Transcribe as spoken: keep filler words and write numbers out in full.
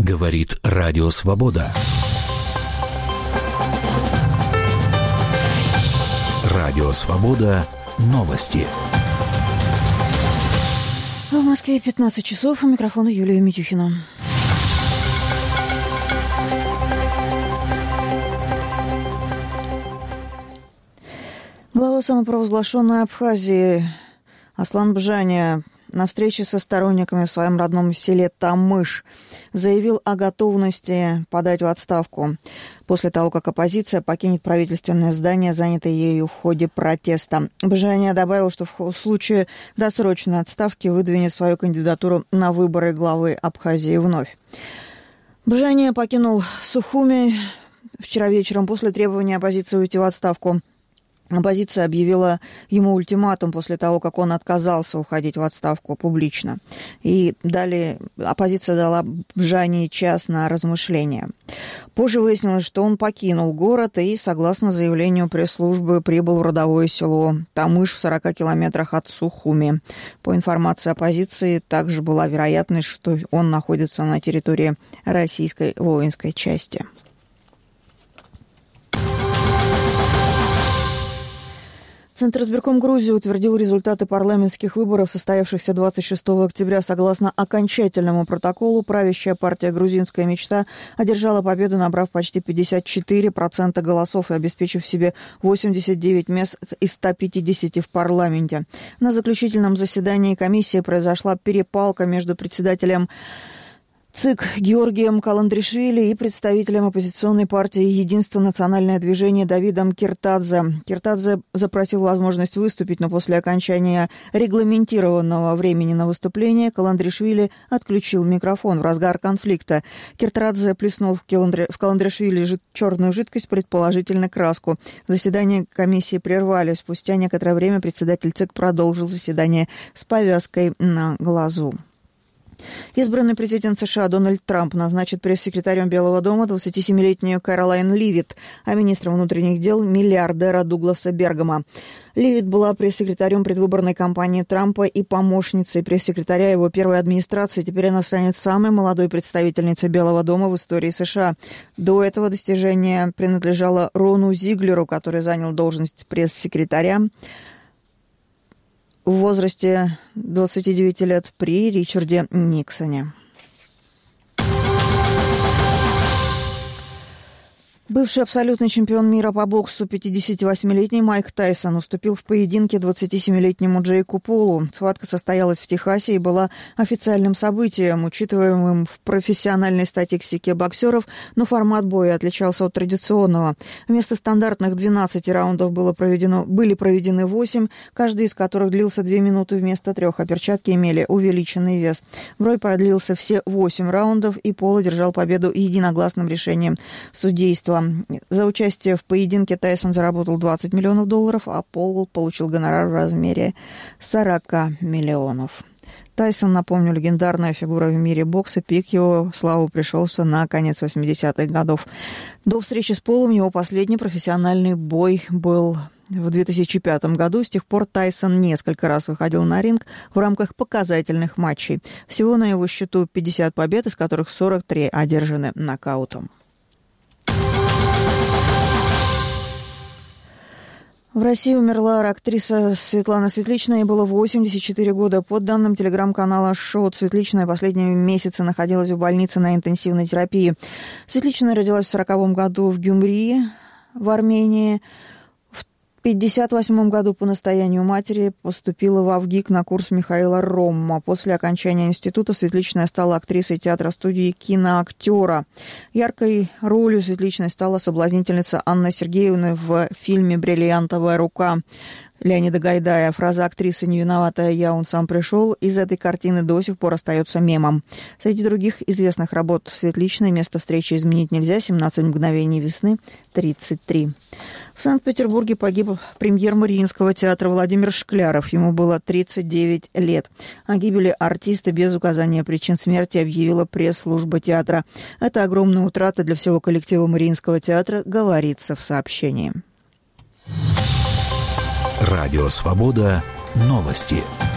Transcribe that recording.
Говорит Радио Свобода. Радио Свобода. Новости. В Москве пятнадцать часов. У микрофона Юлия Митюхина. Глава самопровозглашенной Абхазии Аслан Бжаня на встрече со сторонниками в своем родном селе Тамыш заявил о готовности подать в отставку после того, как оппозиция покинет правительственное здание, занятое ею в ходе протеста. Бжаня добавил, что в случае досрочной отставки выдвинет свою кандидатуру на выборы главы Абхазии вновь. Бжаня покинул Сухуми вчера вечером после требования оппозиции уйти в отставку. Оппозиция объявила ему ультиматум после того, как он отказался уходить в отставку публично. И далее оппозиция дала Бжане час на размышления. Позже выяснилось, что он покинул город и, согласно заявлению пресс-службы, прибыл в родовое село Тамыш в сорока километрах от Сухуми. По информации оппозиции, также была вероятность, что он находится на территории российской воинской части. Центризбирком Грузии утвердил результаты парламентских выборов, состоявшихся двадцать шестого октября. Согласно окончательному протоколу, правящая партия «Грузинская мечта» одержала победу, набрав почти пятьдесят четыре процента голосов и обеспечив себе восемьдесят девять мест из ста пятидесяти в парламенте. На заключительном заседании комиссии произошла перепалка между председателем ЦИК Георгием Каландришвили и представителем оппозиционной партии «Единство. Национальное движение» Давидом Киртадзе. Киртадзе запросил возможность выступить, но после окончания регламентированного времени на выступление Каландришвили отключил микрофон в разгар конфликта. Киртадзе плеснул в, Каландри... в Каландришвили жид... черную жидкость, предположительно краску. Заседание комиссии прервали. Спустя некоторое время председатель ЦИК продолжил заседание с повязкой на глазу. Избранный президент США Дональд Трамп назначит пресс-секретарем Белого дома двадцатисемилетнюю Кэролайн Ливит, а министром внутренних дел миллиардера Дугласа Бергама. Ливит была пресс-секретарем предвыборной кампании Трампа и помощницей пресс-секретаря его первой администрации. Теперь она станет самой молодой представительницей Белого дома в истории США. До этого достижение принадлежало Рону Зиглеру, который занял должность пресс-секретаря в возрасте двадцати девяти лет при Ричарде Никсоне. Бывший абсолютный чемпион мира по боксу пятидесятивосьмилетний Майк Тайсон уступил в поединке двадцатисемилетнему Джейку Полу. Схватка состоялась в Техасе и была официальным событием, учитываемым в профессиональной статистике боксеров, но формат боя отличался от традиционного. Вместо стандартных двенадцати раундов было проведено, были проведены восемь, каждый из которых длился две минуты вместо трех, а перчатки имели увеличенный вес. Бой продлился все восемь раундов, и Пол одержал победу единогласным решением судейства. За участие в поединке Тайсон заработал двадцать миллионов долларов, а Пол получил гонорар в размере сорок миллионов. Тайсон, напомню, легендарная фигура в мире бокса. Пик его славы пришелся на конец восьмидесятых годов. До встречи с Полом его последний профессиональный бой был в две тысячи пятом году. С тех пор Тайсон несколько раз выходил на ринг в рамках показательных матчей. Всего на его счету пятьдесят побед, из которых сорок три одержаны нокаутом. В России умерла актриса Светлана Светличная, ей было восемьдесят четыре года. По данным телеграм-канала «Шоу», Светличная последние месяцы находилась в больнице на интенсивной терапии. Светличная родилась в сороковом году в Гюмри, в Армении. В пятьдесят восьмом году по настоянию матери поступила в АВГИК на курс Михаила Ромма. После окончания института Светличная стала актрисой театра-студии киноактера. Яркой ролью Светличной стала соблазнительница Анна Сергеевна в фильме «Бриллиантовая рука» Леонида Гайдая. Фраза актрисы «Не виноватая я, он сам пришел» из этой картины до сих пор остается мемом. Среди других известных работ Светличной «Место встречи изменить нельзя», «семнадцать мгновений весны», тридцать три. В Санкт-Петербурге погиб премьер Мариинского театра Владимир Шкляров. Ему было тридцать девять лет. О гибели артиста без указания причин смерти объявила пресс-служба театра. Это огромная утрата для всего коллектива Мариинского театра, говорится в сообщении. Радио Свобода. Новости.